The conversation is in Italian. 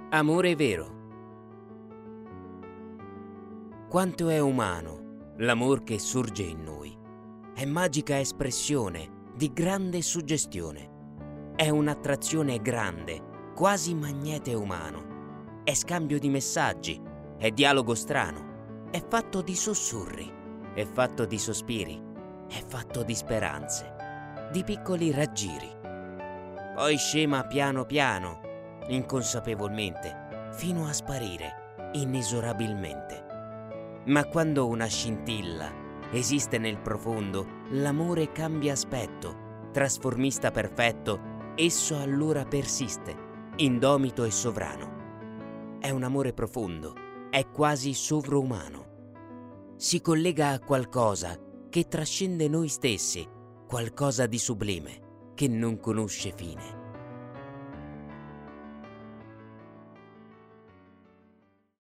Amore vero. Quanto è umano l'amor che sorge in noi. È magica espressione di grande suggestione. È un'attrazione grande, quasi magnete umano. È scambio di messaggi, è dialogo strano. È fatto di sussurri, è fatto di sospiri, è fatto di speranze, di piccoli raggiri. Poi scema piano piano, inconsapevolmente, fino a sparire inesorabilmente. Ma quando una scintilla esiste nel profondo, l'amore cambia aspetto, trasformista perfetto, esso allora persiste, indomito e sovrano. È un amore profondo, è quasi sovraumano. Si collega a qualcosa che trascende noi stessi, qualcosa di sublime, che non conosce fine.